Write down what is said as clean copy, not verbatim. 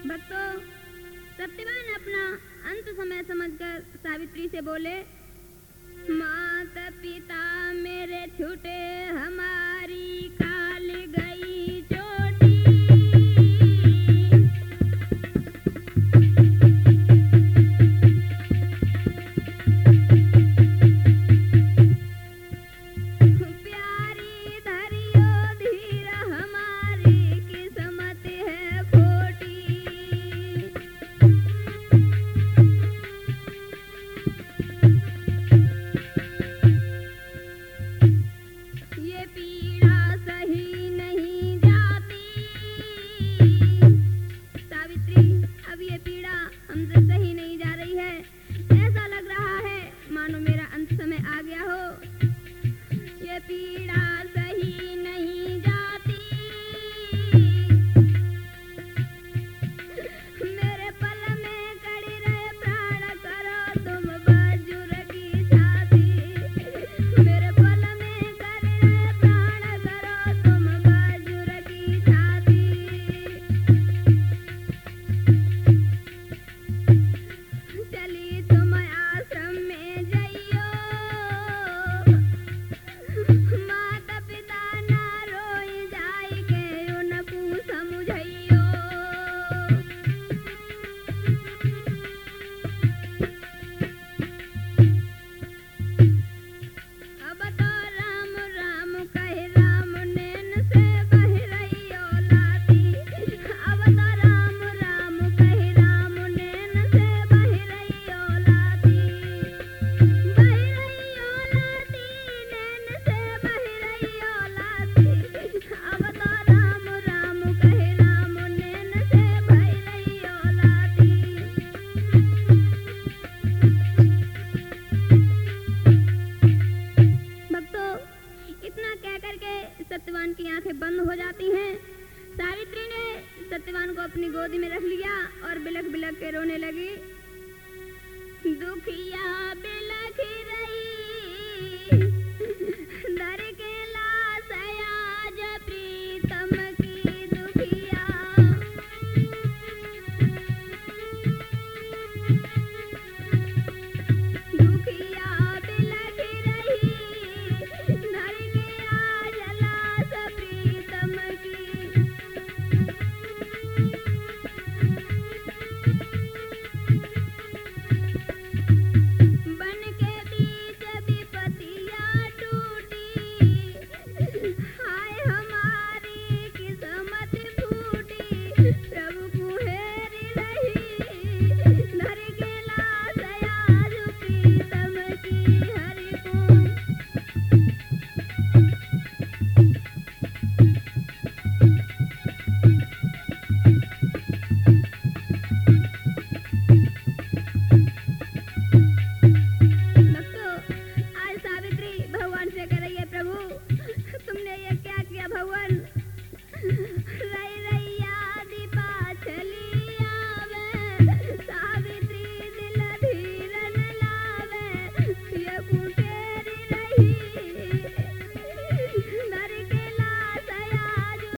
भक्तों, सत्यवान अपना अंत समय समझकर सावित्री से बोले, माता पिता मेरे छूटे हमारी काल गई चोटी। प्यारी धरियो धीर हमारी किस्मत है खोटी। ये पीड़ा सही नहीं जाती। सावित्री, अब ये पीड़ा हमसे सही नहीं जा रही है। ऐसा लग रहा है मानो मेरा अंत समय आ गया हो। ये पीड़ा सही नहीं जाती। मेरे पल में कड़ी रहे प्राण करो तुम बजुर की छाती। मेरे पल में कड़ी रहे प्राण करो तुम बजुर की छाती। चली तुम आश्रम में जइयो। माता पिता ना रोई जाई के उनको समझइयो। अब तो राम राम कहे राम नैन से बह रही औलादी। अब तो राम राम कहे राम नैन से बह रही औलादी। बह रही औलादी नैन से बह रही औलादी। अब तो राम राम कहे राम नैन से बह रही औलादी। भक्तों, इतना कह करके सत्यवान की आंखें बंद हो जाती हैं। सावित्री ने सत्यवान को अपनी गोदी में रख लिया और बिलख बिलख के रोने लगी। दुखिया बिलख रही